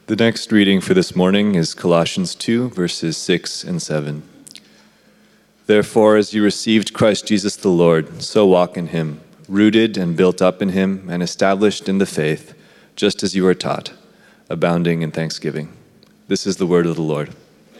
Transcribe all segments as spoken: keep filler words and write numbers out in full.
The next reading for this morning is Colossians two, verses six and seven. Therefore, as you received Christ Jesus the Lord, so walk in him, rooted and built up in him, and established in the faith, just as you are taught, abounding in thanksgiving. This is the word of the Lord.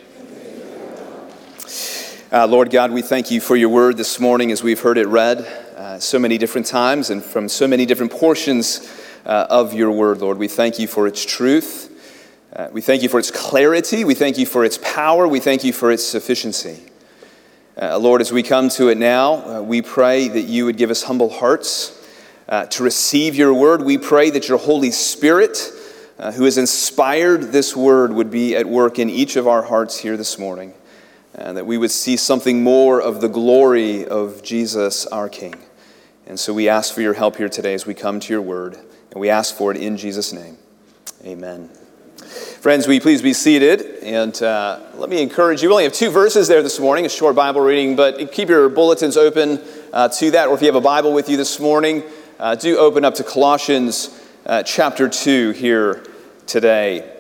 Uh, Lord God, we thank you for your word this morning as we've heard it read uh, so many different times and from so many different portions uh, of your word, Lord. We thank you for its truth. Uh, we thank you for its clarity. We thank you for its power. We thank you for its sufficiency. Uh, Lord, as we come to it now, uh, we pray that you would give us humble hearts uh, to receive your word. We pray that your Holy Spirit, uh, who has inspired this word, would be at work in each of our hearts here this morning, and that we would see something more of the glory of Jesus, our King. And so we ask for your help here today as we come to your word, and we ask for it in Jesus' name. Amen. Friends, will you please be seated, and uh, let me encourage you. We only have two verses there this morning, a short Bible reading, but keep your bulletins open uh, to that, or if you have a Bible with you this morning, uh, do open up to Colossians uh, chapter two here today.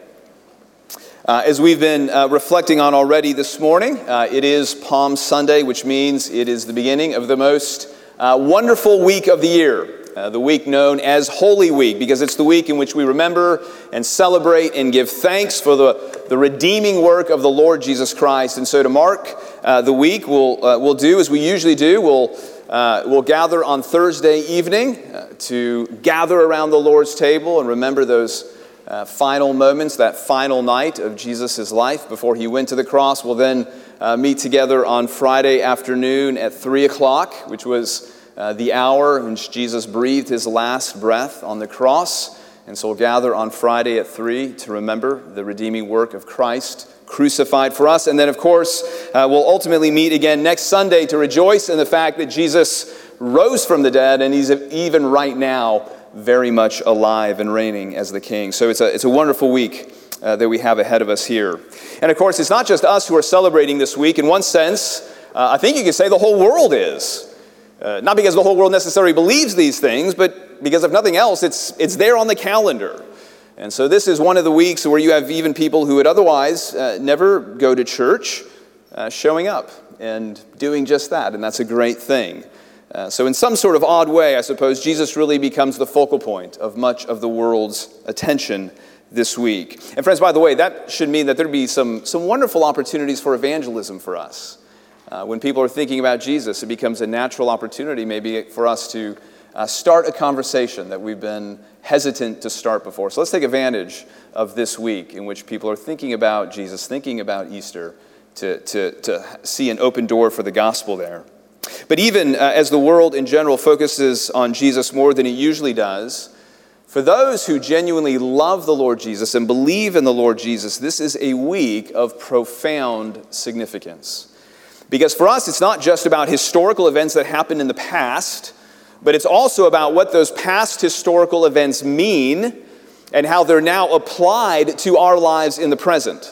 Uh, as we've been uh, reflecting on already this morning, uh, it is Palm Sunday, which means it is the beginning of the most uh, wonderful week of the year. Uh, the week known as Holy Week, because it's the week in which we remember and celebrate and give thanks for the, the redeeming work of the Lord Jesus Christ. And so to mark uh, the week, we'll, uh, we'll do as we usually do. We'll, uh, we'll gather on Thursday evening uh, to gather around the Lord's table and remember those uh, final moments, that final night of Jesus' life before he went to the cross. We'll then uh, meet together on Friday afternoon at three o'clock, which was Uh, the hour in which Jesus breathed his last breath on the cross. And so we'll gather on Friday at three to remember the redeeming work of Christ crucified for us. And then, of course, uh, we'll ultimately meet again next Sunday to rejoice in the fact that Jesus rose from the dead, and he's even right now very much alive and reigning as the King. So it's a, it's a wonderful week uh, that we have ahead of us here. And, of course, it's not just us who are celebrating this week. In one sense, uh, I think you could say the whole world is. Uh, not because the whole world necessarily believes these things, but because if nothing else, it's it's there on the calendar. And so this is one of the weeks where you have even people who would otherwise uh, never go to church uh, showing up and doing just that, and that's a great thing. Uh, so in some sort of odd way, I suppose, Jesus really becomes the focal point of much of the world's attention this week. And friends, by the way, that should mean that there'd be some, some wonderful opportunities for evangelism for us. Uh, when people are thinking about Jesus, it becomes a natural opportunity maybe for us to uh, start a conversation that we've been hesitant to start before. So let's take advantage of this week in which people are thinking about Jesus, thinking about Easter, to, to, to see an open door for the gospel there. But even uh, as the world in general focuses on Jesus more than it usually does, for those who genuinely love the Lord Jesus and believe in the Lord Jesus, this is a week of profound significance. Because for us, it's not just about historical events that happened in the past, but it's also about what those past historical events mean and how they're now applied to our lives in the present.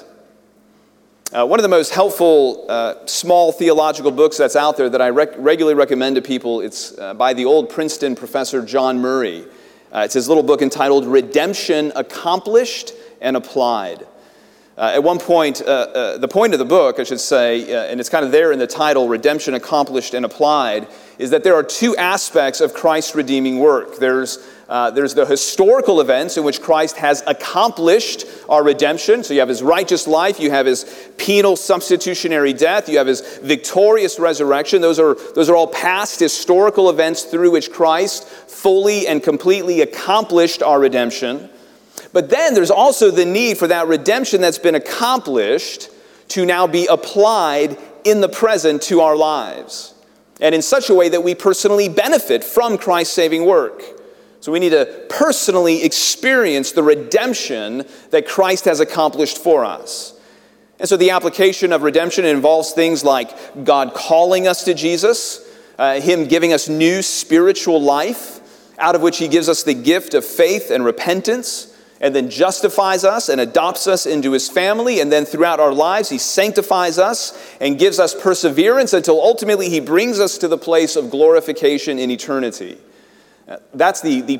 Uh, one of the most helpful uh, small theological books that's out there that I rec- regularly recommend to people, it's uh, by the old Princeton professor John Murray. Uh, it's his little book entitled Redemption Accomplished and Applied. Uh, at one point, uh, uh, the point of the book, I should say, uh, and it's kind of there in the title, Redemption Accomplished and Applied, is that there are two aspects of Christ's redeeming work. There's, uh, there's the historical events in which Christ has accomplished our redemption. So you have his righteous life, you have his penal substitutionary death, you have his victorious resurrection. Those are, those are all past historical events through which Christ fully and completely accomplished our redemption. But then there's also the need for that redemption that's been accomplished to now be applied in the present to our lives, and in such a way that we personally benefit from Christ's saving work. So we need to personally experience the redemption that Christ has accomplished for us. And so the application of redemption involves things like God calling us to Jesus, uh, him giving us new spiritual life, out of which he gives us the gift of faith and repentance, and then justifies us and adopts us into his family. And then throughout our lives, he sanctifies us and gives us perseverance until ultimately he brings us to the place of glorification in eternity. That's the, the,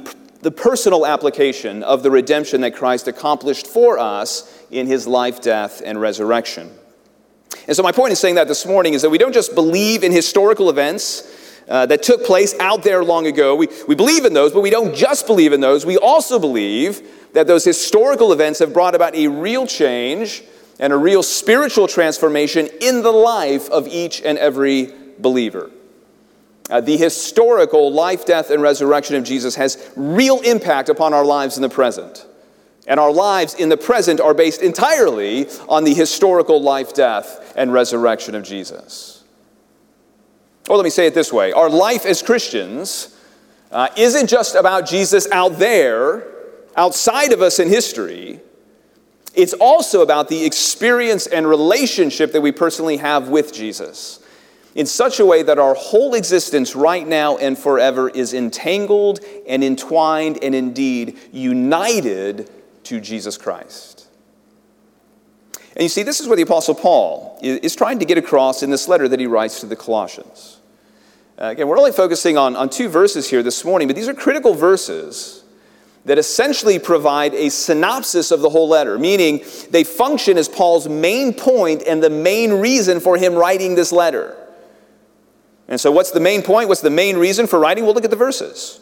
the personal application of the redemption that Christ accomplished for us in his life, death, and resurrection. And so my point in saying that this morning is that we don't just believe in historical events uh, that took place out there long ago. We, we believe in those, but we don't just believe in those. We also believe that those historical events have brought about a real change and a real spiritual transformation in the life of each and every believer. Uh, the historical life, death, and resurrection of Jesus has real impact upon our lives in the present. And our lives in the present are based entirely on the historical life, death, and resurrection of Jesus. Or let me say it this way. Our life as Christians uh, isn't just about Jesus out there, outside of us in history. It's also about the experience and relationship that we personally have with Jesus, in such a way that our whole existence right now and forever is entangled and entwined and indeed united to Jesus Christ. And you see, this is what the Apostle Paul is trying to get across in this letter that he writes to the Colossians. Uh, again, we're only focusing on, on two verses here this morning, but these are critical verses that essentially provide a synopsis of the whole letter, meaning they function as Paul's main point and the main reason for him writing this letter. And so what's the main point? What's the main reason for writing? We'll look at the verses.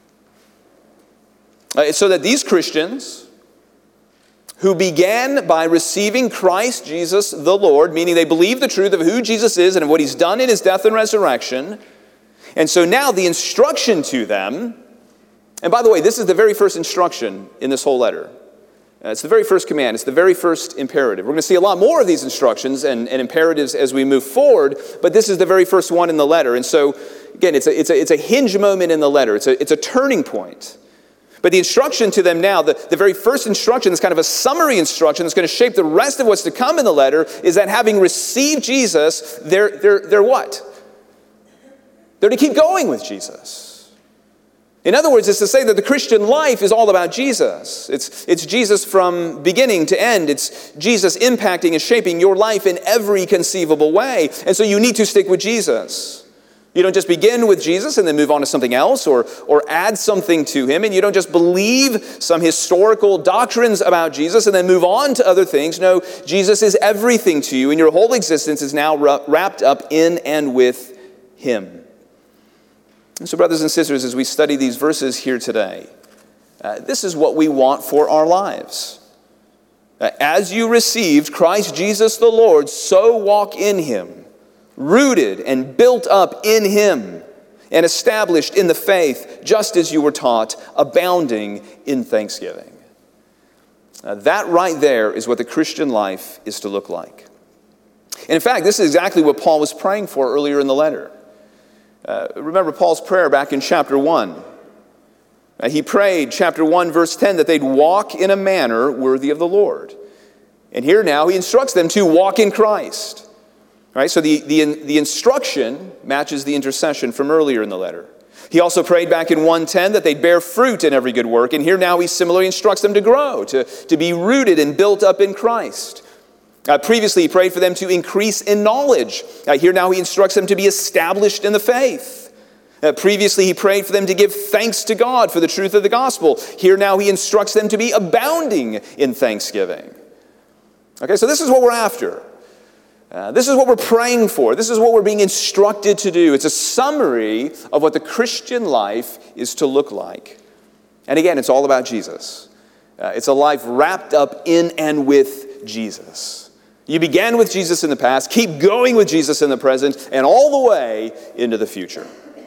Uh, it's so that these Christians who began by receiving Christ Jesus the Lord, meaning they believe the truth of who Jesus is and of what he's done in his death and resurrection, and so now the instruction to them, and by the way, this is the very first instruction in this whole letter. Uh, it's the very first command. It's the very first imperative. We're going to see a lot more of these instructions and, and imperatives as we move forward, but this is the very first one in the letter. And so, again, it's a, it's a, it's a hinge moment in the letter. It's a, it's a turning point. But the instruction to them now, the, the very first instruction, that's kind of a summary instruction that's going to shape the rest of what's to come in the letter, is that having received Jesus, they're, they're, they're what? They're to keep going with Jesus. In other words, it's to say that the Christian life is all about Jesus. It's, it's Jesus from beginning to end. It's Jesus impacting and shaping your life in every conceivable way. And so you need to stick with Jesus. You don't just begin with Jesus and then move on to something else or, or add something to him. And you don't just believe some historical doctrines about Jesus and then move on to other things. No, Jesus is everything to you, and your whole existence is now wrapped up in and with him. And so, brothers and sisters, as we study these verses here today, uh, this is what we want for our lives. Uh, as you received Christ Jesus the Lord, so walk in him, rooted and built up in him, and established in the faith, just as you were taught, abounding in thanksgiving. Uh, that right there is what the Christian life is to look like. And in fact, this is exactly what Paul was praying for earlier in the letter. Uh, remember Paul's prayer back in chapter one. Uh, he prayed, chapter one, verse ten, that they'd walk in a manner worthy of the Lord. And here now he instructs them to walk in Christ. Right? So the, the, the instruction matches the intercession from earlier in the letter. He also prayed back in one ten that they'd bear fruit in every good work. And here now he similarly instructs them to grow, to, to be rooted and built up in Christ. Uh, previously, he prayed for them to increase in knowledge. Uh, here now he instructs them to be established in the faith. Uh, previously, he prayed for them to give thanks to God for the truth of the gospel. Here now he instructs them to be abounding in thanksgiving. Okay, so this is what we're after. Uh, this is what we're praying for. This is what we're being instructed to do. It's a summary of what the Christian life is to look like. And again, it's all about Jesus. Uh, it's a life wrapped up in and with Jesus. You began with Jesus in the past, keep going with Jesus in the present, and all the way into the future.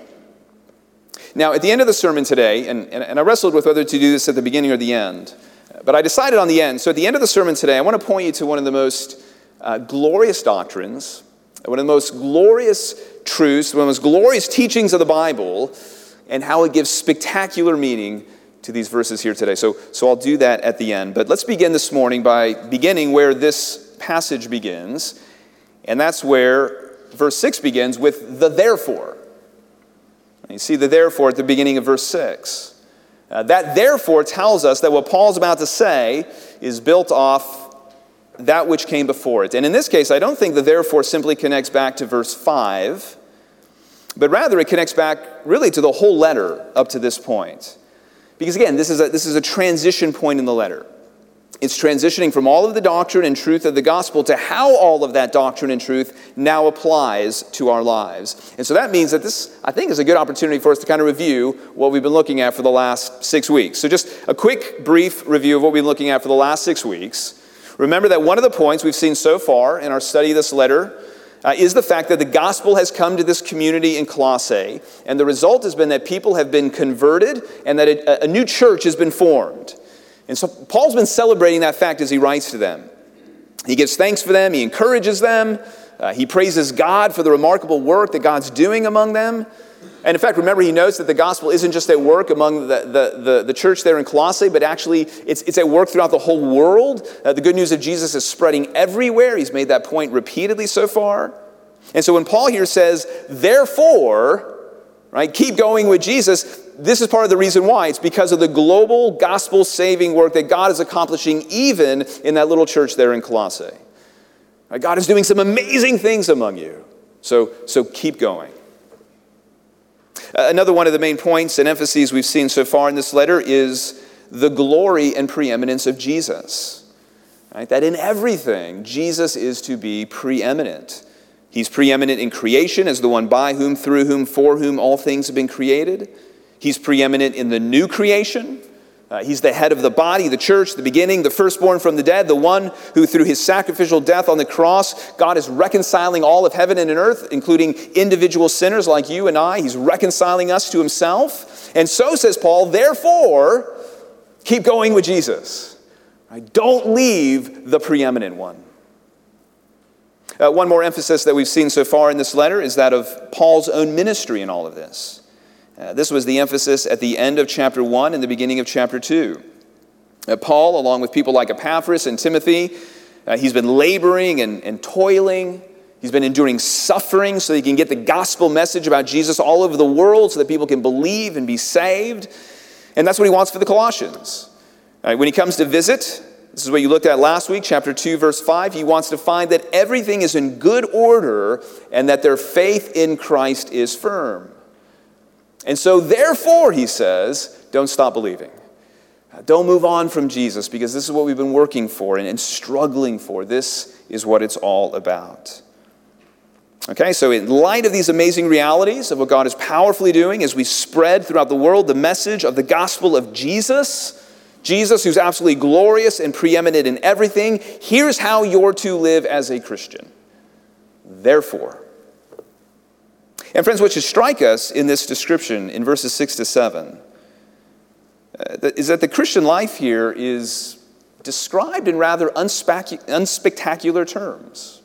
Now, at the end of the sermon today, and, and, and I wrestled with whether to do this at the beginning or the end, but I decided on the end. So at the end of the sermon today, I want to point you to one of the most uh, glorious doctrines, one of the most glorious truths, one of the most glorious teachings of the Bible, and how it gives spectacular meaning to these verses here today. So, so I'll do that at the end. But let's begin this morning by beginning where this passage begins, and that's where verse six begins with the therefore. You see the therefore at the beginning of verse six. Uh, that therefore tells us that what Paul's about to say is built off that which came before it. And in this case, I don't think the therefore simply connects back to verse five, but rather it connects back really to the whole letter up to this point. Because again, this is a, this is a transition point in the letter. It's transitioning from all of the doctrine and truth of the gospel to how all of that doctrine and truth now applies to our lives. And so that means that this, I think, is a good opportunity for us to kind of review what we've been looking at for the last six weeks. So just a quick, brief review of what we've been looking at for the last six weeks. Remember that one of the points we've seen so far in our study of this letter uh, is the fact that the gospel has come to this community in Colossae, and the result has been that people have been converted and that a, a new church has been formed. And so Paul's been celebrating that fact as he writes to them. He gives thanks for them. He encourages them. Uh, he praises God for the remarkable work that God's doing among them. And in fact, remember, he notes that the gospel isn't just at work among the, the, the, the church there in Colossae, but actually it's, it's at work throughout the whole world. Uh, the good news of Jesus is spreading everywhere. He's made that point repeatedly so far. And so when Paul here says, therefore, right, keep going with Jesus, this is part of the reason why. It's because of the global gospel-saving work that God is accomplishing even in that little church there in Colossae. Right, God is doing some amazing things among you. So, so keep going. Uh, another one of the main points and emphases we've seen so far in this letter is the glory and preeminence of Jesus. Right, that in everything, Jesus is to be preeminent. He's preeminent in creation as the one by whom, through whom, for whom all things have been created. He's preeminent in the new creation. Uh, he's the head of the body, the church, the beginning, the firstborn from the dead, the one who through his sacrificial death on the cross, God is reconciling all of heaven and earth, including individual sinners like you and I. He's reconciling us to himself. And so, says Paul, therefore, keep going with Jesus. Right? Don't leave the preeminent one. Uh, one more emphasis that we've seen so far in this letter is that of Paul's own ministry in all of this. Uh, this was the emphasis at the end of chapter one and the beginning of chapter two. Uh, Paul, along with people like Epaphras and Timothy, uh, he's been laboring and, and toiling. He's been enduring suffering so that he can get the gospel message about Jesus all over the world so that people can believe and be saved. And that's what he wants for the Colossians. Uh, when he comes to visit, this is what you looked at last week, chapter two, verse five. He wants to find that everything is in good order and that their faith in Christ is firm. And so, therefore, he says, don't stop believing. Don't move on from Jesus because this is what we've been working for and, and struggling for. This is what it's all about. Okay, so in light of these amazing realities of what God is powerfully doing as we spread throughout the world the message of the gospel of Jesus, Jesus who's absolutely glorious and preeminent in everything, here's how you're to live as a Christian. Therefore. And friends, what should strike us in this description in verses six to seven uh, is that the Christian life here is described in rather unspac- unspectacular terms.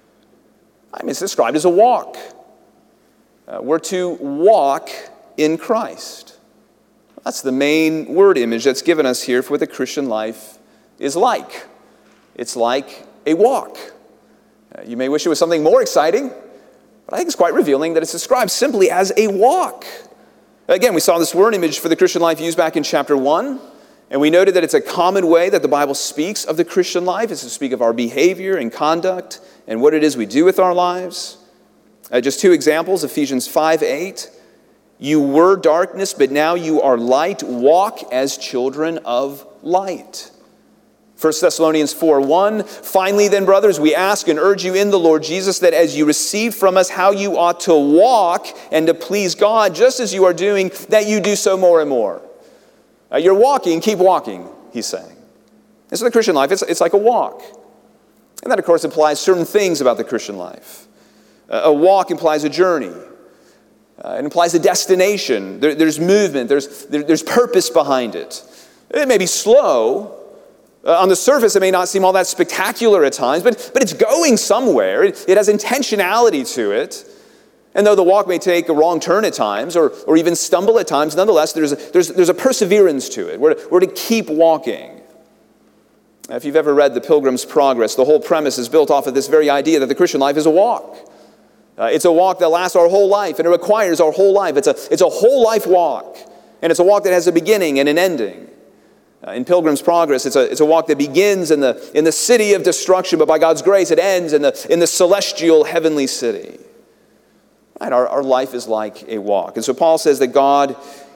I mean, it's described as a walk. Uh, we're to walk in Christ. That's the main word image that's given us here for what the Christian life is like. It's like a walk. Uh, you may wish it was something more exciting, but I think it's quite revealing that it's described simply as a walk. Again, we saw this word image for the Christian life used back in chapter one, and we noted that it's a common way that the Bible speaks of the Christian life, is to speak of our behavior and conduct and what it is we do with our lives. Uh, just two examples, Ephesians five eight. You were darkness, but now you are light. Walk as children of light. First Thessalonians four one, finally then, brothers, we ask and urge you in the Lord Jesus that as you receive from us how you ought to walk and to please God, just as you are doing, that you do so more and more. Uh, you're walking, keep walking, he's saying. And so the Christian life, it's, it's like a walk. And that, of course, implies certain things about the Christian life. Uh, a walk implies a journey. Uh, it implies a destination. There, there's movement. There's, there, there's purpose behind it. It may be slow. Uh, on the surface, it may not seem all that spectacular at times, but, but it's going somewhere. It, it has intentionality to it. And though the walk may take a wrong turn at times or, or even stumble at times, nonetheless, there's a, there's, there's a perseverance to it. We're, we're to keep walking. If you've ever read The Pilgrim's Progress, the whole premise is built off of this very idea that the Christian life is a walk. Uh, it's a walk that lasts our whole life, and it requires our whole life. It's a, it's a whole life walk, and it's a walk that has a beginning and an ending. Uh, in Pilgrim's Progress, it's a, it's a walk that begins in the, in the city of destruction, but by God's grace, it ends in the, in the celestial heavenly city. Right? Our, our life is like a walk. And so Paul says that God,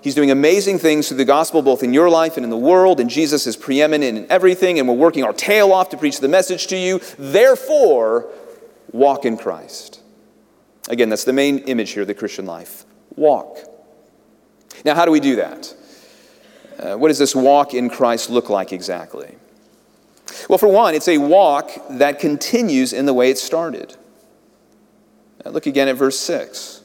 He's doing amazing things through the gospel, both in your life and in the world, and Jesus is preeminent in everything, and we're working our tail off to preach the message to you. Therefore, walk in Christ. Again, that's the main image here of the Christian life. Walk. Now, how do we do that? Uh, what does this walk in Christ look like exactly? Well, for one, it's a walk that continues in the way it started. Now, look again at verse six.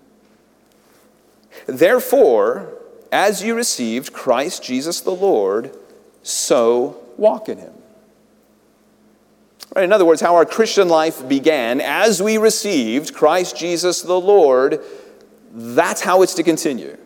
Therefore, as you received Christ Jesus the Lord, so walk in him. Right, in other words, how our Christian life began, as we received Christ Jesus the Lord, that's how it's to continue.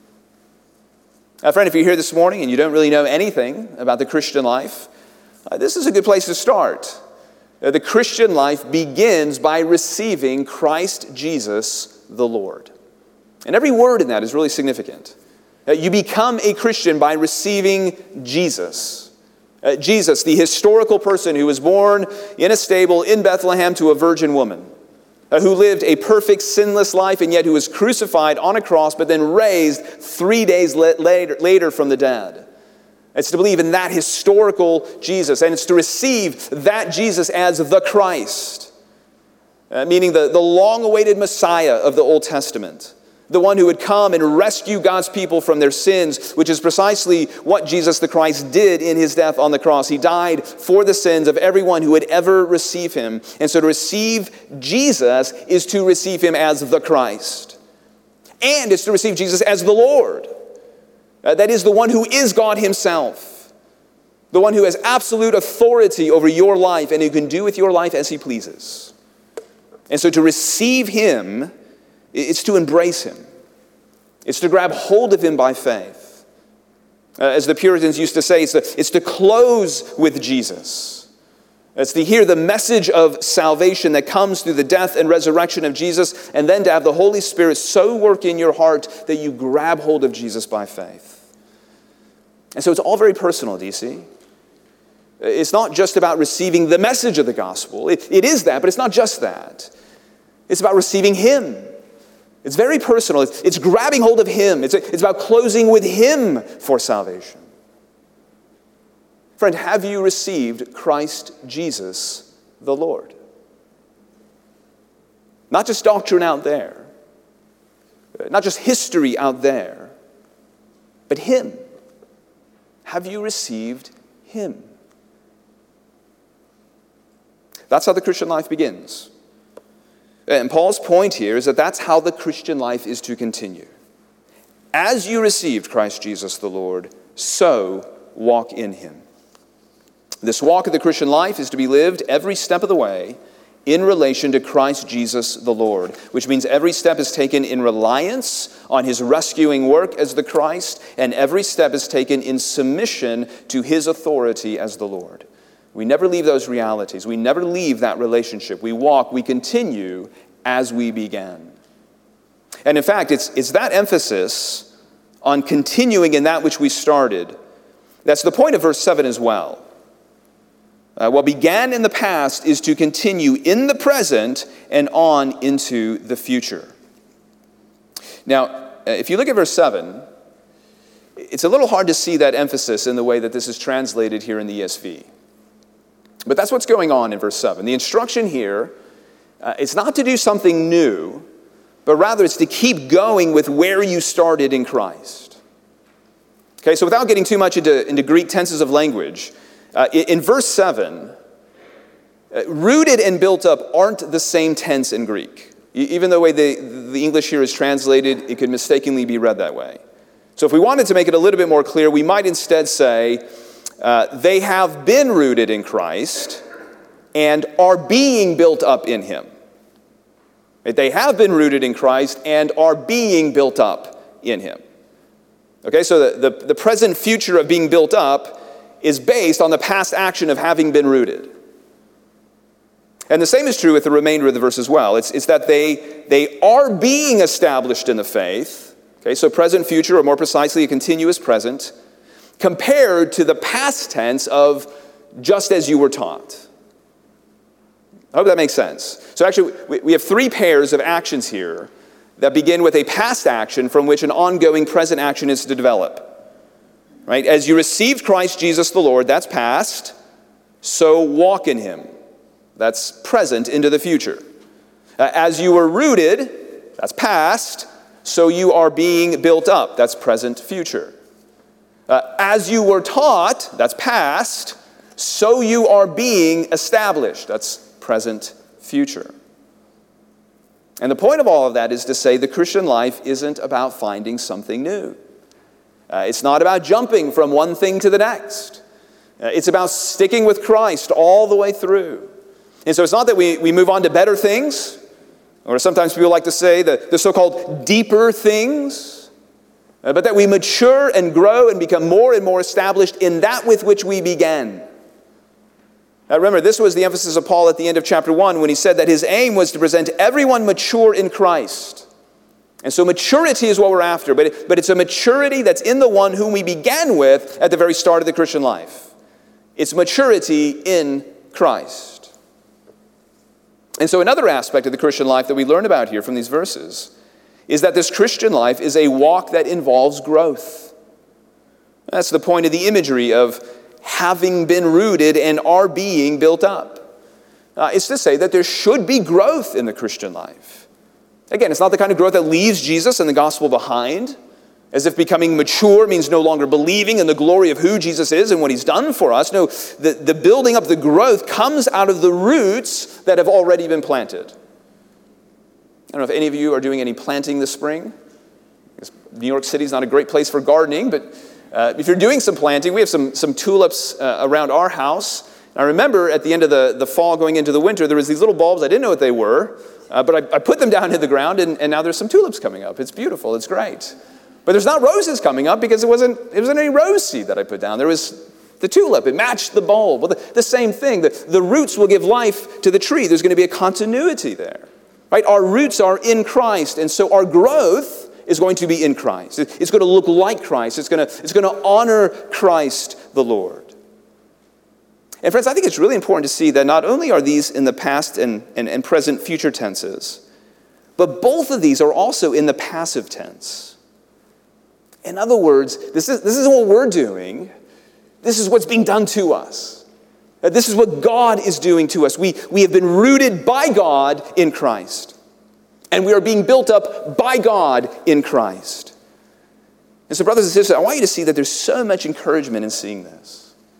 Now, friend, if you're here this morning and you don't really know anything about the Christian life, uh, this is a good place to start. Uh, the Christian life begins by receiving Christ Jesus the Lord. And every word in that is really significant. Uh, you become a Christian by receiving Jesus. Uh, Jesus, the historical person who was born in a stable in Bethlehem to a virgin woman, uh, who lived a perfect, sinless life, and yet who was crucified on a cross, but then raised three days later, later from the dead. It's to believe in that historical Jesus, and it's to receive that Jesus as the Christ, uh, meaning the, the long-awaited Messiah of the Old Testament, the one who would come and rescue God's people from their sins, which is precisely what Jesus the Christ did in his death on the cross. He died for the sins of everyone who would ever receive him. And so to receive Jesus is to receive him as the Christ. And it's to receive Jesus as the Lord. Uh, that is the one who is God himself. The one who has absolute authority over your life and who can do with your life as he pleases. And so to receive him, it's to embrace him. It's to grab hold of him by faith. Uh, as the Puritans used to say, it's to, it's to close with Jesus. It's to hear the message of salvation that comes through the death and resurrection of Jesus, and then to have the Holy Spirit so work in your heart that you grab hold of Jesus by faith. And so it's all very personal, do you see? It's not just about receiving the message of the gospel. It, it is that, but it's not just that. It's about receiving him. It's very personal. It's, it's grabbing hold of him. It's, it's about closing with him for salvation. Friend, have you received Christ Jesus the Lord? Not just doctrine out there, not just history out there, but him. Have you received him? That's how the Christian life begins. And Paul's point here is that that's how the Christian life is to continue. As you received Christ Jesus the Lord, so walk in him. This walk of the Christian life is to be lived every step of the way in relation to Christ Jesus the Lord, which means every step is taken in reliance on his rescuing work as the Christ, and every step is taken in submission to his authority as the Lord. We never leave those realities. We never leave that relationship. We walk, we continue as we began. And in fact, it's, it's that emphasis on continuing in that which we started that's the point of verse seven as well. Uh, what began in the past is to continue in the present and on into the future. Now, if you look at verse seven, it's a little hard to see that emphasis in the way that this is translated here in the E S V. But that's what's going on in verse seven. The instruction here, uh, it's not to do something new, but rather it's to keep going with where you started in Christ. Okay, so without getting too much into, into Greek tenses of language, Uh, in verse seven, uh, rooted and built up aren't the same tense in Greek. Even the way the, the English here is translated, it could mistakenly be read that way. So if we wanted to make it a little bit more clear, we might instead say, uh, they have been rooted in Christ and are being built up in him. They have been rooted in Christ and are being built up in him. Okay, so the, the, the present future of being built up is based on the past action of having been rooted. And the same is true with the remainder of the verse as well. It's, it's that they, they are being established in the faith. Okay, so present, future, or more precisely, a continuous present, compared to the past tense of just as you were taught. I hope that makes sense. So actually, we, we have three pairs of actions here that begin with a past action from which an ongoing present action is to develop. Right? As you received Christ Jesus the Lord, that's past, so walk in him. That's present into the future. Uh, as you were rooted, that's past, so you are being built up. That's present future. Uh, as you were taught, that's past, so you are being established. That's present future. And the point of all of that is to say the Christian life isn't about finding something new. Uh, it's not about jumping from one thing to the next. Uh, it's about sticking with Christ all the way through. And so it's not that we, we move on to better things, or sometimes people like to say the, the so-called deeper things, uh, but that we mature and grow and become more and more established in that with which we began. Now remember, this was the emphasis of Paul at the end of chapter one when he said that his aim was to present everyone mature in Christ. And so maturity is what we're after, but, it, but it's a maturity that's in the one whom we began with at the very start of the Christian life. It's maturity in Christ. And so another aspect of the Christian life that we learn about here from these verses is that this Christian life is a walk that involves growth. That's the point of the imagery of having been rooted and are being built up. Uh, it's to say that there should be growth in the Christian life. Again, it's not the kind of growth that leaves Jesus and the gospel behind, as if becoming mature means no longer believing in the glory of who Jesus is and what he's done for us. No, the, the building up, the growth comes out of the roots that have already been planted. I don't know if any of you are doing any planting this spring. New York City is not a great place for gardening, but uh, if you're doing some planting, we have some, some tulips uh, around our house. I remember at the end of the, the fall going into the winter, there was these little bulbs. I didn't know what they were, uh, but I, I put them down in the ground, and, and now there's some tulips coming up. It's beautiful. It's great. But there's not roses coming up because it wasn't, it wasn't any rose seed that I put down. There was the tulip. It matched the bulb. Well, the, the same thing. The, the roots will give life to the tree. There's going to be a continuity there. Right? Our roots are in Christ, and so our growth is going to be in Christ. It's going to look like Christ. It's going to, it's going to honor Christ the Lord. And friends, I think it's really important to see that not only are these in the past and, and, and present future tenses, but both of these are also in the passive tense. In other words, this is, this is what we're doing. This is what's being done to us. This is what God is doing to us. We, we have been rooted by God in Christ. And we are being built up by God in Christ. And so, brothers and sisters, I want you to see that there's so much encouragement in seeing this.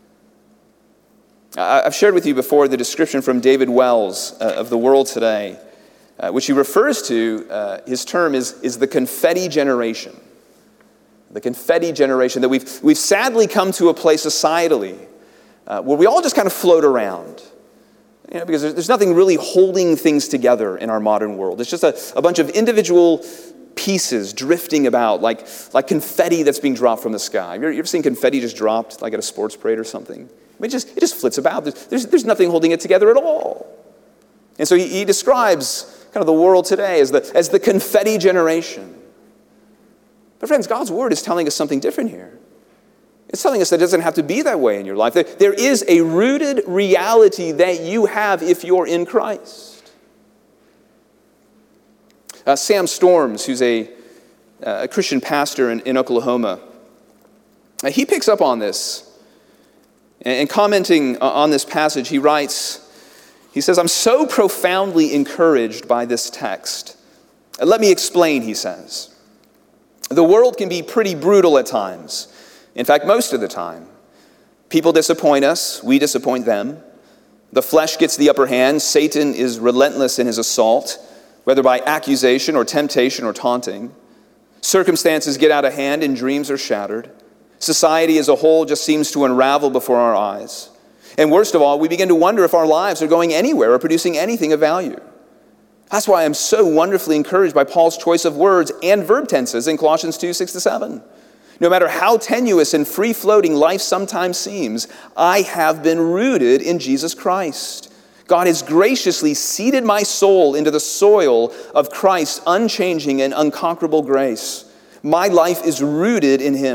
I've shared with you before the description from David Wells uh, of the world today, uh, which he refers to, uh, his term is, is the confetti generation. The confetti generation, that we've, we've sadly come to a place societally uh, where we all just kind of float around. You know, because there's, there's nothing really holding things together in our modern world. It's just a, a bunch of individual pieces drifting about like, like confetti that's being dropped from the sky. You ever, you ever seen confetti just dropped like at a sports parade or something? I mean, it just, it just flits about. There's, there's, there's nothing holding it together at all. And so he, he describes kind of the world today as the, as the confetti generation. But friends, God's word is telling us something different here. It's telling us that it doesn't have to be that way in your life. There, there is a rooted reality that you have if you're in Christ. Uh, Sam Storms, who's a, uh, a Christian pastor in, in Oklahoma, uh, he picks up on this. And commenting on this passage, he writes, he says, I'm so profoundly encouraged by this text. Let me explain, he says. The world can be pretty brutal at times. In fact, most of the time. People disappoint us, we disappoint them. The flesh gets the upper hand. Satan is relentless in his assault, whether by accusation or temptation or taunting. Circumstances get out of hand and dreams are shattered. Society as a whole just seems to unravel before our eyes. And worst of all, we begin to wonder if our lives are going anywhere or producing anything of value. That's why I'm so wonderfully encouraged by Paul's choice of words and verb tenses in Colossians two, six to seven. No matter how tenuous and free-floating life sometimes seems, I have been rooted in Jesus Christ. God has graciously seeded my soul into the soil of Christ's unchanging and unconquerable grace. My life is rooted in him.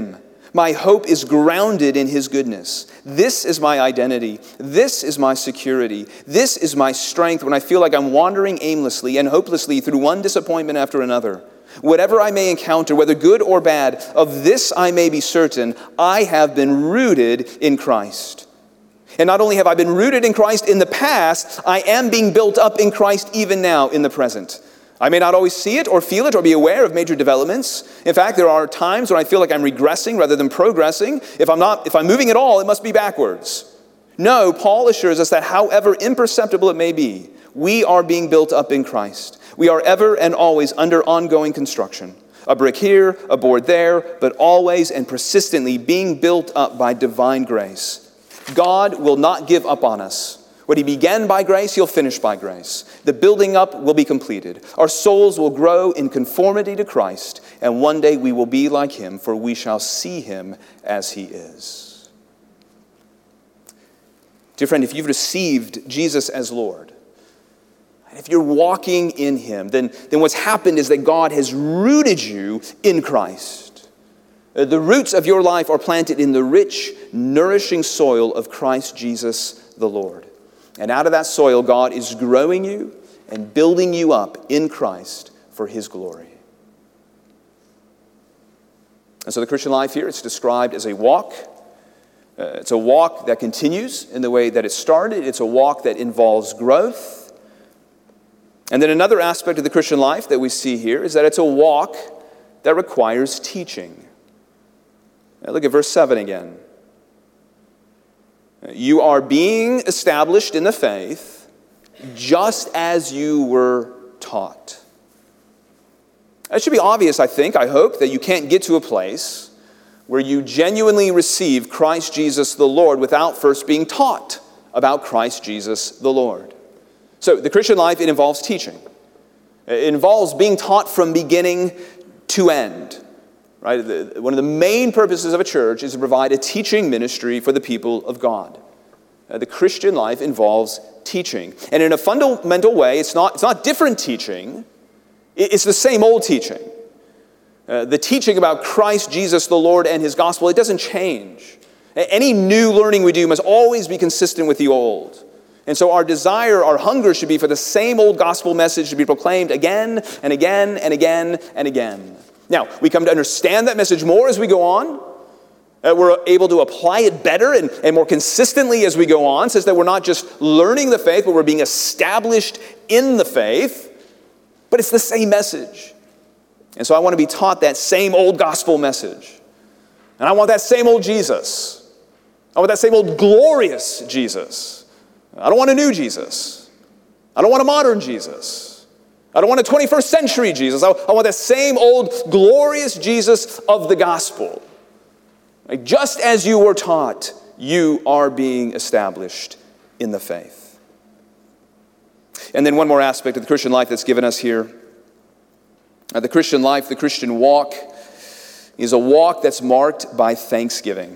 My hope is grounded in his goodness. This is my identity. This is my security. This is my strength when I feel like I'm wandering aimlessly and hopelessly through one disappointment after another. Whatever I may encounter, whether good or bad, of this I may be certain, I have been rooted in Christ. And not only have I been rooted in Christ in the past, I am being built up in Christ even now in the present. I may not always see it or feel it or be aware of major developments. In fact, there are times when I feel like I'm regressing rather than progressing. If I'm not, if I'm moving at all, it must be backwards. No, Paul assures us that however imperceptible it may be, we are being built up in Christ. We are ever and always under ongoing construction. A brick here, a board there, but always and persistently being built up by divine grace. God will not give up on us. What he began by grace, he'll finish by grace. The building up will be completed. Our souls will grow in conformity to Christ, and one day we will be like him, for we shall see him as he is. Dear friend, if you've received Jesus as Lord, and if you're walking in him, then, then what's happened is that God has rooted you in Christ. The roots of your life are planted in the rich, nourishing soil of Christ Jesus the Lord. And out of that soil, God is growing you and building you up in Christ for his glory. And so the Christian life here, it's described as a walk. Uh, it's a walk that continues in the way that it started. It's a walk that involves growth. And then another aspect of the Christian life that we see here is that it's a walk that requires teaching. Now look at verse seven again. You are being established in the faith just as you were taught. It should be obvious, I think, I hope, that you can't get to a place where you genuinely receive Christ Jesus the Lord without first being taught about Christ Jesus the Lord. So the Christian life, it involves teaching. It involves being taught from beginning to end. Right? One of the main purposes of a church is to provide a teaching ministry for the people of God. Uh, the Christian life involves teaching. And in a fundamental way, it's not, it's not different teaching. It's the same old teaching. Uh, the teaching about Christ Jesus the Lord and his gospel, it doesn't change. Any new learning we do must always be consistent with the old. And so our desire, our hunger should be for the same old gospel message to be proclaimed again and again and again and again. Now, we come to understand that message more as we go on. Uh, we're able to apply it better and, and more consistently as we go on, so that we're not just learning the faith, but we're being established in the faith. But it's the same message. And so I want to be taught that same old gospel message. And I want that same old Jesus. I want that same old glorious Jesus. I don't want a new Jesus. I don't want a modern Jesus. I don't want a twenty-first century Jesus. I, I want that same old glorious Jesus of the gospel. Like, just as you were taught, you are being established in the faith. And then one more aspect of the Christian life that's given us here. Uh, the Christian life, the Christian walk, is a walk that's marked by thanksgiving.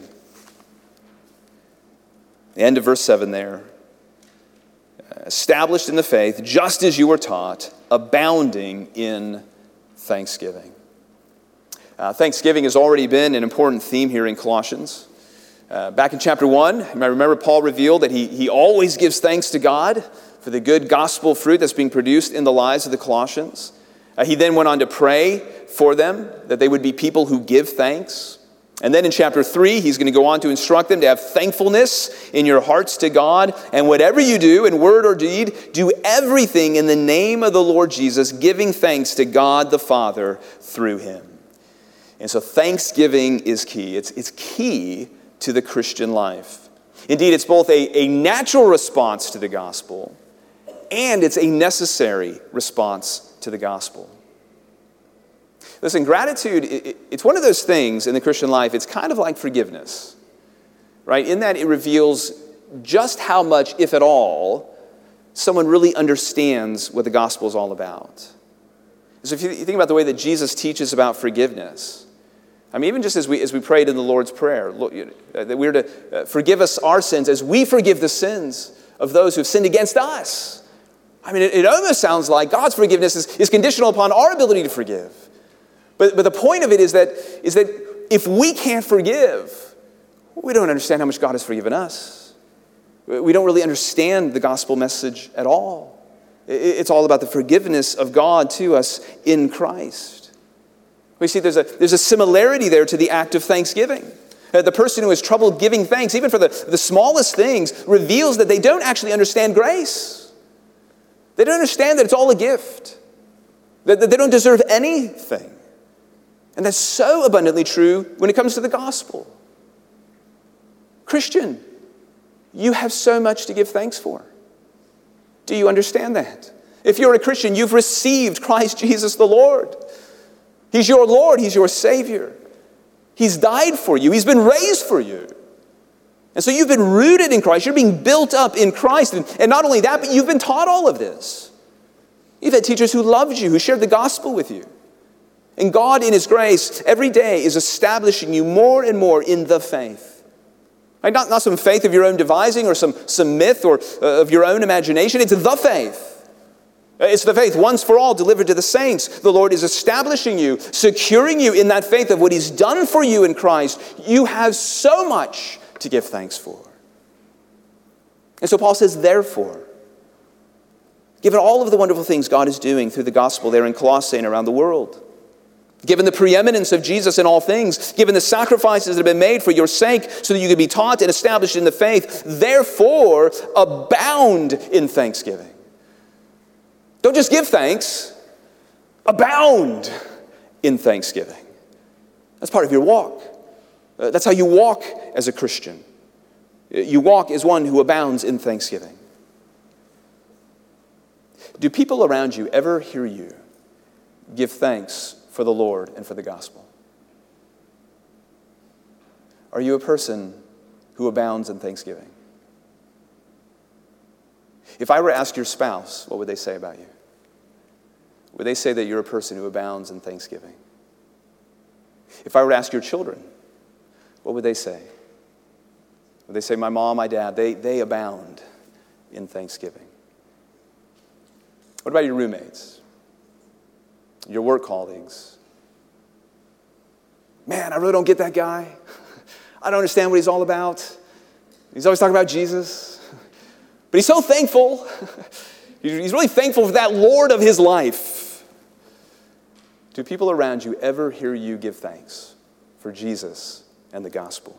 The end of verse seven there. Established in the faith, just as you were taught, abounding in thanksgiving. Uh, thanksgiving has already been an important theme here in Colossians. Uh, back in chapter one, you might remember Paul revealed that he, he always gives thanks to God for the good gospel fruit that's being produced in the lives of the Colossians. Uh, he then went on to pray for them, that they would be people who give thanks. And then in chapter three, he's going to go on to instruct them to have thankfulness in your hearts to God. And whatever you do, in word or deed, do everything in the name of the Lord Jesus, giving thanks to God the Father through him. And so thanksgiving is key. It's, it's key to the Christian life. Indeed, it's both a, a natural response to the gospel, and it's a necessary response to the gospel. Listen, gratitude, it's one of those things in the Christian life, it's kind of like forgiveness, right? In that it reveals just how much, if at all, someone really understands what the gospel is all about. So if you think about the way that Jesus teaches about forgiveness, I mean, even just as we as we prayed in the Lord's Prayer, that we're to forgive us our sins as we forgive the sins of those who have sinned against us. I mean, it, it almost sounds like God's forgiveness is, is conditional upon our ability to forgive. But, but the point of it is that, is that if we can't forgive, we don't understand how much God has forgiven us. We don't really understand the gospel message at all. It's all about the forgiveness of God to us in Christ. We see there's a, there's a similarity there to the act of thanksgiving. Uh, the person who has trouble giving thanks, even for the, the smallest things, reveals that they don't actually understand grace. They don't understand that it's all a gift, that, that they don't deserve anything. And that's so abundantly true when it comes to the gospel. Christian, you have so much to give thanks for. Do you understand that? If you're a Christian, you've received Christ Jesus the Lord. He's your Lord. He's your Savior. He's died for you. He's been raised for you. And so you've been rooted in Christ. You're being built up in Christ. And, and not only that, but you've been taught all of this. You've had teachers who loved you, who shared the gospel with you. And God, in His grace, every day is establishing you more and more in the faith. Right? Not, not some faith of your own devising or some, some myth or uh, of your own imagination. It's the faith. It's the faith once for all delivered to the saints. The Lord is establishing you, securing you in that faith of what He's done for you in Christ. You have so much to give thanks for. And so Paul says, therefore, given all of the wonderful things God is doing through the gospel there in Colossae and around the world, given the preeminence of Jesus in all things, given the sacrifices that have been made for your sake so that you can be taught and established in the faith, therefore abound in thanksgiving. Don't just give thanks, abound in thanksgiving. That's part of your walk. Uh, that's how you walk as a Christian. You walk as one who abounds in thanksgiving. Do people around you ever hear you give thanks for the Lord and for the gospel? Are you a person who abounds in thanksgiving? If I were to ask your spouse, what would they say about you? Would they say that you're a person who abounds in thanksgiving? If I were to ask your children, what would they say? Would they say, my mom, my dad, they, they abound in thanksgiving? What about your roommates? Your work colleagues? Man, I really don't get that guy. I don't understand what he's all about. He's always talking about Jesus. But he's so thankful. He's really thankful for that Lord of his life. Do people around you ever hear you give thanks for Jesus and the gospel?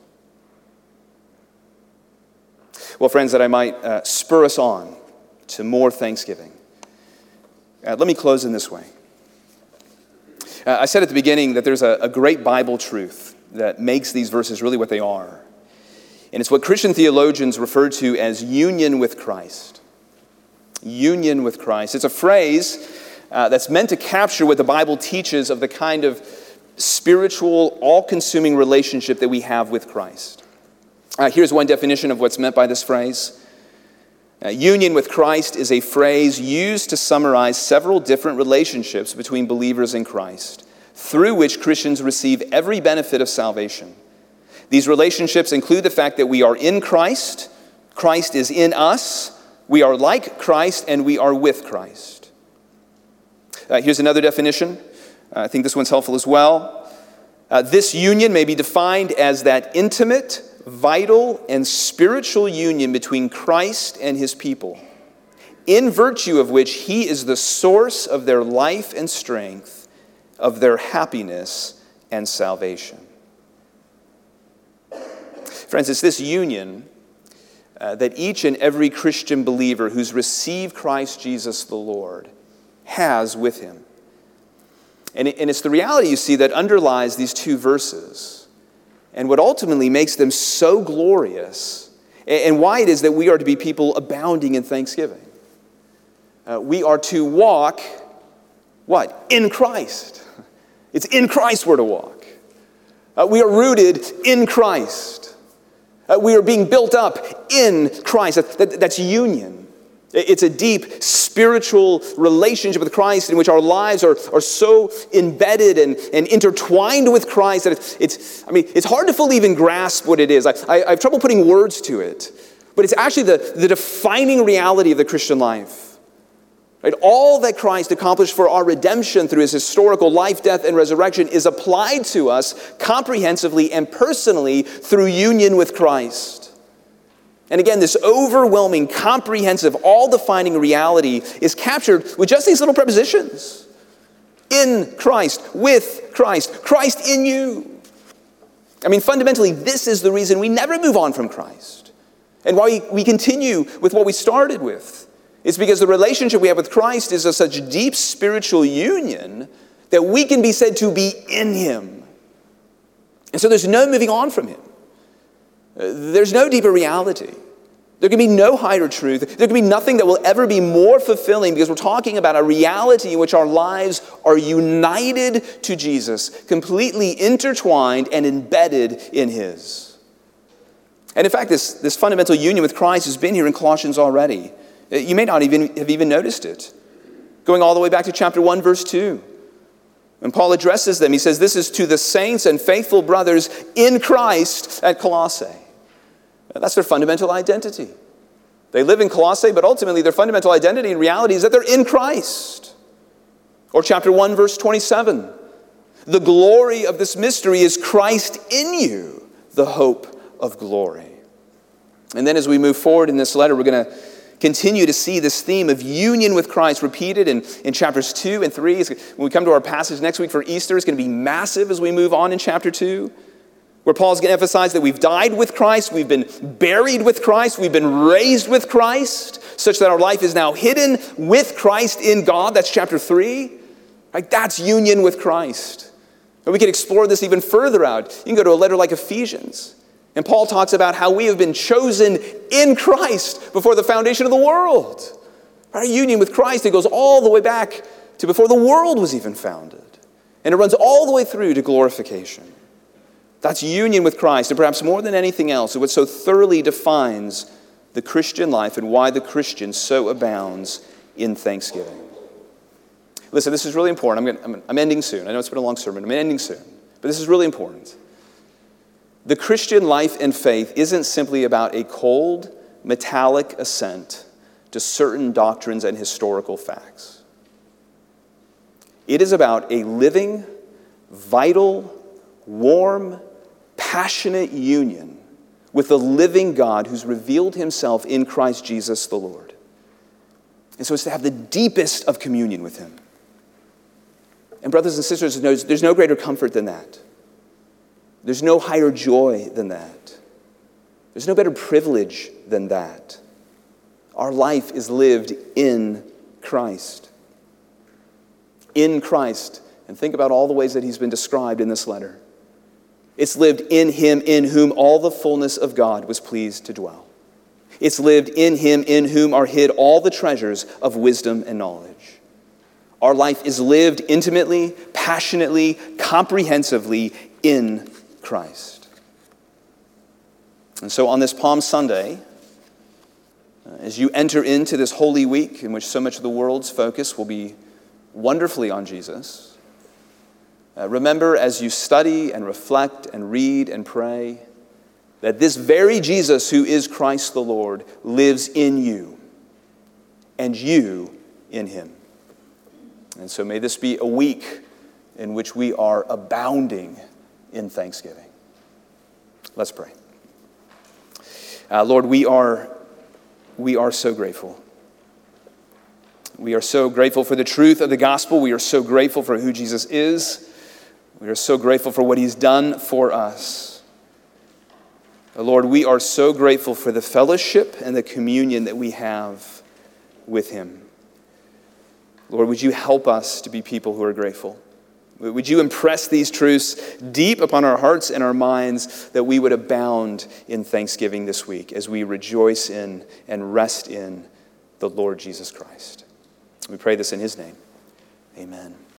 Well, friends, that I might uh, spur us on to more thanksgiving, uh, let me close in this way. Uh, I said at the beginning that there's a, a great Bible truth that makes these verses really what they are. And it's what Christian theologians refer to as union with Christ. Union with Christ. It's a phrase uh, that's meant to capture what the Bible teaches of the kind of spiritual, all-consuming relationship that we have with Christ. Uh, here's one definition of what's meant by this phrase. Uh, union with Christ is a phrase used to summarize several different relationships between believers in Christ, through which Christians receive every benefit of salvation. These relationships include the fact that we are in Christ, Christ is in us, we are like Christ, and we are with Christ. Uh, here's another definition. Uh, I think this one's helpful as well. Uh, this union may be defined as that intimate, vital, and spiritual union between Christ and his people, in virtue of which he is the source of their life and strength, of their happiness and salvation. Friends, it's this union uh, that each and every Christian believer who's received Christ Jesus the Lord has with him. And, it, and it's the reality, you see, that underlies these two verses and what ultimately makes them so glorious and, and why it is that we are to be people abounding in thanksgiving. Uh, we are to walk, what? In Christ. It's in Christ we're to walk. Uh, we are rooted in Christ. Uh, we are being built up in Christ. That, that, that's union. It's a deep spiritual relationship with Christ in which our lives are, are so embedded and, and intertwined with Christ that it's, it's, I mean, it's hard to fully even grasp what it is. I, I, I have trouble putting words to it. But it's actually the, the defining reality of the Christian life. Right? All that Christ accomplished for our redemption through his historical life, death, and resurrection is applied to us comprehensively and personally through union with Christ. And again, this overwhelming, comprehensive, all-defining reality is captured with just these little prepositions. In Christ, with Christ, Christ in you. I mean, fundamentally, this is the reason we never move on from Christ. And why we, we continue with what we started with. It's because the relationship we have with Christ is of such deep spiritual union that we can be said to be in him. And so there's no moving on from him. There's no deeper reality. There can be no higher truth. There can be nothing that will ever be more fulfilling, because we're talking about a reality in which our lives are united to Jesus, completely intertwined and embedded in his. And in fact, this, this fundamental union with Christ has been here in Colossians already. You may not even have even noticed it. Going all the way back to chapter one, verse two. When Paul addresses them, he says, this is to the saints and faithful brothers in Christ at Colossae. That's their fundamental identity. They live in Colossae, but ultimately their fundamental identity and reality is that they're in Christ. Or chapter one, verse twenty-seven. The glory of this mystery is Christ in you, the hope of glory. And then as we move forward in this letter, we're going to continue to see this theme of union with Christ repeated in, in chapters two and three. When we come to our passage next week for Easter, it's going to be massive as we move on in chapter two. Where Paul's going to emphasize that we've died with Christ, we've been buried with Christ, we've been raised with Christ, such that our life is now hidden with Christ in God. That's chapter three. Right? That's union with Christ. And we can explore this even further out. You can go to a letter like Ephesians. And Paul talks about how we have been chosen in Christ before the foundation of the world. Our union with Christ, it goes all the way back to before the world was even founded. And it runs all the way through to glorification. That's union with Christ, and perhaps more than anything else, what so thoroughly defines the Christian life and why the Christian so abounds in thanksgiving. Listen, this is really important. I'm, going, I'm, I'm ending soon. I know it's been a long sermon. I'm ending soon. But this is really important. The Christian life and faith isn't simply about a cold, metallic assent to certain doctrines and historical facts. It is about a living, vital, warm, passionate union with the living God who's revealed himself in Christ Jesus the Lord. And so it's to have the deepest of communion with him. And brothers and sisters, there's no greater comfort than that. There's no higher joy than that. There's no better privilege than that. Our life is lived in Christ. In Christ. And think about all the ways that he's been described in this letter. It's lived in him, in whom all the fullness of God was pleased to dwell. It's lived in him, in whom are hid all the treasures of wisdom and knowledge. Our life is lived intimately, passionately, comprehensively in Christ. And so on this Palm Sunday, as you enter into this Holy Week in which so much of the world's focus will be wonderfully on Jesus, Uh, remember as you study and reflect and read and pray that this very Jesus who is Christ the Lord lives in you and you in him. And so may this be a week in which we are abounding in thanksgiving. Let's pray. Uh, Lord, we are, we are so grateful. We are so grateful for the truth of the gospel. We are so grateful for who Jesus is. We are so grateful for what he's done for us. Lord, we are so grateful for the fellowship and the communion that we have with him. Lord, would you help us to be people who are grateful? Would you impress these truths deep upon our hearts and our minds that we would abound in thanksgiving this week as we rejoice in and rest in the Lord Jesus Christ. We pray this in his name. Amen.